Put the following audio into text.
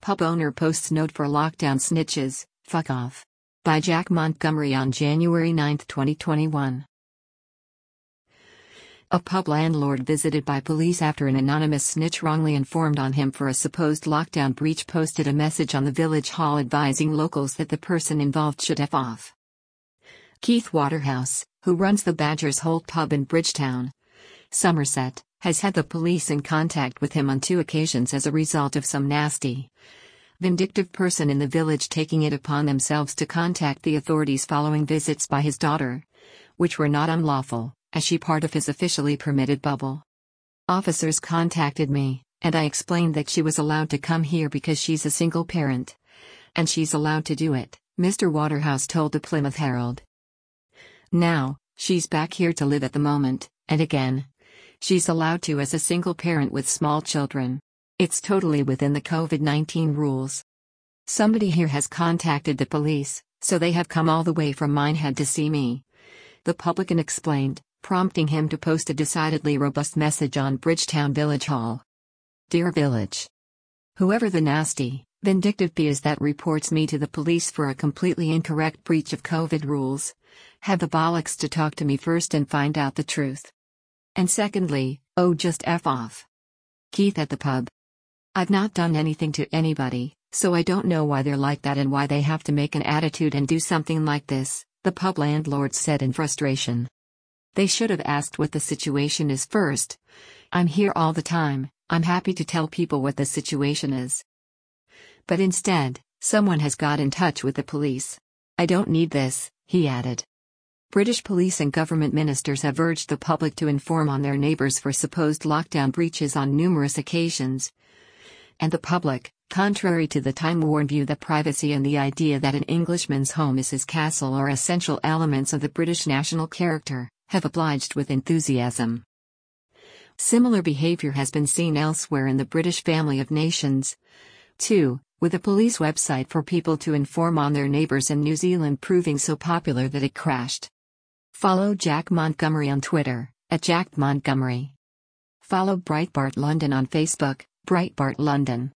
Pub owner posts note for lockdown snitches, fuck off. By Jack Montgomery on January 9, 2021. A pub landlord visited by police after an anonymous snitch wrongly informed on him for a supposed lockdown breach posted a message on the village hall advising locals that the person involved should F off. Keith Waterhouse, who runs the Badger's Holt pub in Bridgetown, Somerset, has had the police in contact with him on 2 occasions as a result of some nasty, vindictive person in the village taking it upon themselves to contact the authorities following visits by his daughter, which were not unlawful, as she part of his officially permitted bubble. Officers contacted me, and I explained that she was allowed to come here because she's a single parent. And she's allowed to do it, Mr. Waterhouse told the Plymouth Herald. Now, she's back here to live at the moment, and again, she's allowed to as a single parent with small children. It's totally within the COVID-19 rules. Somebody here has contacted the police, so they have come all the way from Minehead to see me, the publican explained, prompting him to post a decidedly robust message on Bridgetown Village Hall. Dear Village. Whoever the nasty, vindictive be is that reports me to the police for a completely incorrect breach of COVID rules, have the bollocks to talk to me first and find out the truth. And secondly, oh just F off. Keith at the pub. I've not done anything to anybody, so I don't know why they're like that and why they have to make an attitude and do something like this, the pub landlord said in frustration. They should have asked what the situation is first. I'm here all the time, I'm happy to tell people what the situation is. But instead, someone has got in touch with the police. I don't need this, he added. British police and government ministers have urged the public to inform on their neighbours for supposed lockdown breaches on numerous occasions. And the public, contrary to the time-worn view that privacy and the idea that an Englishman's home is his castle are essential elements of the British national character, have obliged with enthusiasm. Similar behaviour has been seen elsewhere in the British family of nations, too, with a police website for people to inform on their neighbours in New Zealand proving so popular that it crashed. Follow Jack Montgomery on Twitter, @JackMontgomery. Follow Breitbart London on Facebook, Breitbart London.